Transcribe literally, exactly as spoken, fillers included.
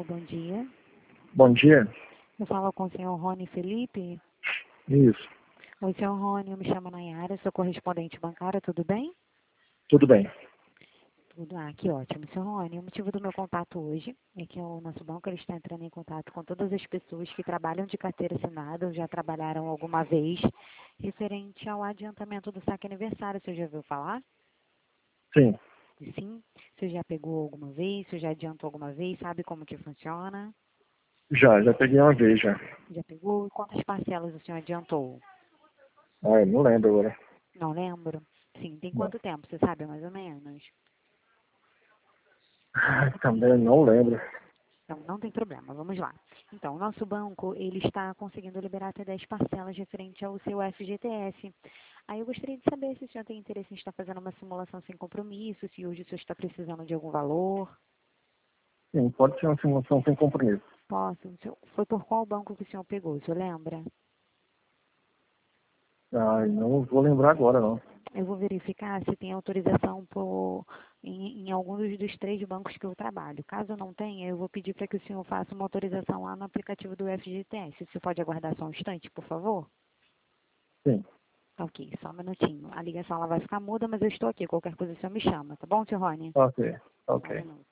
bom dia. Bom dia. Eu falo com o senhor Rony Felipe. Isso. Oi, senhor Rony, eu me chamo Nayara, sou correspondente bancária, tudo bem? Tudo bem. Tudo, ah, que ótimo. senhor Rony, o motivo do meu contato hoje é que o nosso banco ele está entrando em contato com todas as pessoas que trabalham de carteira assinada ou já trabalharam alguma vez, referente ao adiantamento do saque aniversário. Você já ouviu falar? Sim. Sim? Você já pegou alguma vez? Você já adiantou alguma vez? Sabe como que funciona? Já, já peguei uma vez já. Já pegou? E quantas parcelas o senhor adiantou? Ah, eu não lembro agora. Não lembro. Sim, tem Não. quanto tempo? Você sabe mais ou menos? Ah, também não lembro. Então, não tem problema, vamos lá. Então, o nosso banco, ele está conseguindo liberar até dez parcelas referente ao seu F G T S. Aí eu gostaria de saber se o senhor tem interesse em estar fazendo uma simulação sem compromisso, se hoje o senhor está precisando de algum valor. Sim, pode ser uma simulação sem compromisso. Posso? O senhor- Foi por qual banco que o senhor pegou, o senhor lembra? Ah, não vou lembrar agora, não. Eu vou verificar se tem autorização por, em, em algum dos, dos três bancos que eu trabalho. Caso não tenha, eu vou pedir para que o senhor faça uma autorização lá no aplicativo do F G T S. Você pode aguardar só um instante, por favor? Sim. Ok, só um minutinho. A ligação ela vai ficar muda, mas eu estou aqui. Qualquer coisa o senhor me chama, tá bom, senhor Rony? Ok. Só um Ok. minuto.